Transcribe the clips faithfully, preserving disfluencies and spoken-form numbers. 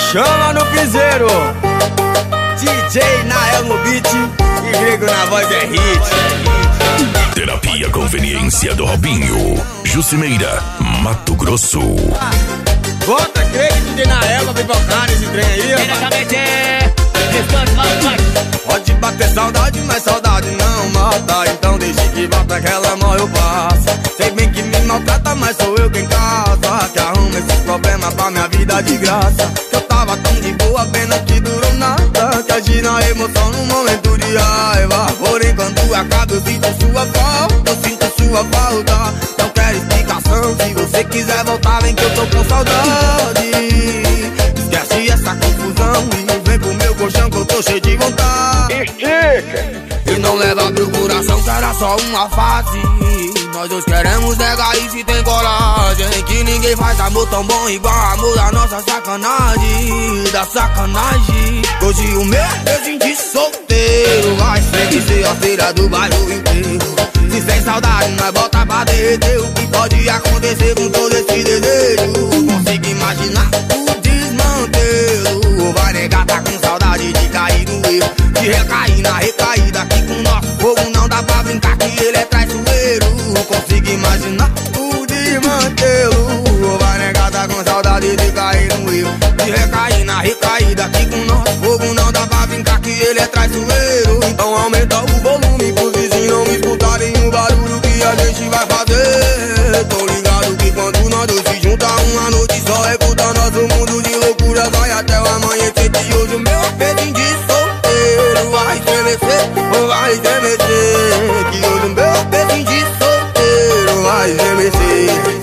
Chama no piseiro, D J Nael no beat e Grego na voz é hit. Terapia Conveniência do Robinho, Jucimeira, Mato Grosso. Bota Grego e D J Nael pra pipocar nesse trem aí, ó. Pode bater saudade, mas saudade não mata. Então deixe que bata que ela morre ou passa. Sei bem que me maltrata, mas sou eu quem casa, que arruma esses problemas pra minha vida de graça. Eu tava tão de boa, pena que durou nada, que agi na emoção num momento de raiva. Porém quando acaba eu sinto sua falta, eu sinto sua falta. Não quero explicação, se você quiser voltar vem que eu tô com saudade. Esquece essa confusão e vem pro meu colchão que eu tô cheio de vontade. Estica! E não leva pro coração que era só uma fase. Nós dois queremos negar e se tem coragem, que ninguém faz amor tão bom igual amor da nossa sacanagem, da sacanagem. Hoje o meu beijinho de solteiro vai sempre ser a feira do bairro inteiro. Se sem saudade nós bota pra derreter, o que pode acontecer com todo esse desejo? Consigo imaginar o desmantelo. Vai negar, tá com saudade de cair no erro, de recair na recaída. Que com nosso fogo não dá pra brincar, que ele é traiçoeiro. Consigo imaginar o desmantelo. Vai negar, tá com saudade de cair no erro, de recair na recaída. Que com nosso fogo não dá pra brincar, que ele é traiçoeiro. Então aumenta o volume pros vizinhos não escutarem o barulho que a gente vai fazer. Tô ligado que quando nós dois se juntar uma noite só escuta nosso mundo de loucura. Vai até o amanhecer de hoje o meu apetite de solteiro vai estremecer, vai estremecer. Que hoje o meu apetite de solteiro vai estremecer.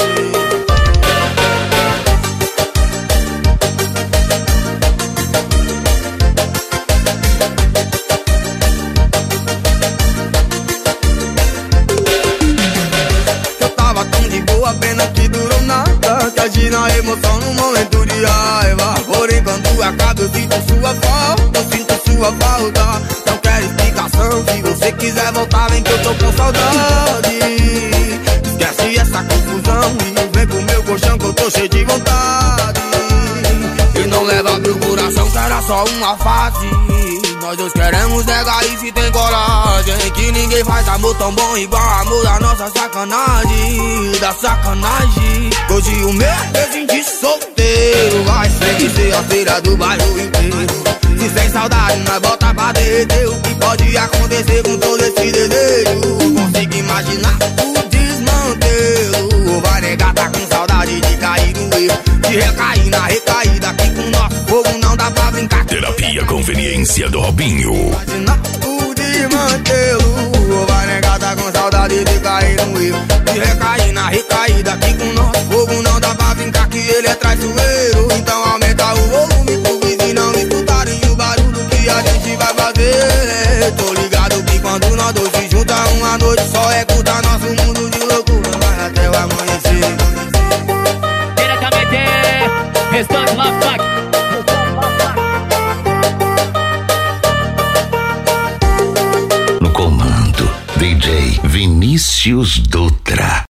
Pena que durou nada, que agi na emoção num momento de raiva. Porém quando acaba eu sinto sua falta, eu sinto sua falta. Não quero explicação, se você quiser voltar vem que eu tô com saudade. Esquece essa confusão e vem pro meu colchão que eu tô cheio de vontade. E não leva pro coração que era só uma fase. Nós dois queremos negar e se tem coragem, que ninguém faz amor tão bom igual amor da nossa sacanagem, da sacanagem. Hoje o meu beijinho de solteiro vai sempre ser a feira do bairro inteiro. Se sem saudade nós bota pra derreter, o que pode acontecer com todo esse desejo? Consigo imaginar o desmantelo. Vai negar, tá com saudade de cair no erro, de recair na recaída. Que com nosso fogo não dá pra brincar. Terapia Conveniência do Robinho. Imagina o desmantelo. Vai negar, tá com saudade de cair no erro, de recair na recaída. Que com nosso fogo não dá pra brincar, que ele é traiçoeiro. Então aumenta o volume pro vizinho não escutarem o barulho que a gente vai fazer. Tô ligado que quando nós dois se juntar uma noite só escuta nosso mundo de loucura. Vai até o amanhecer. Diretamente, restante Love Pack. No comando, D J Vinícius Dutra.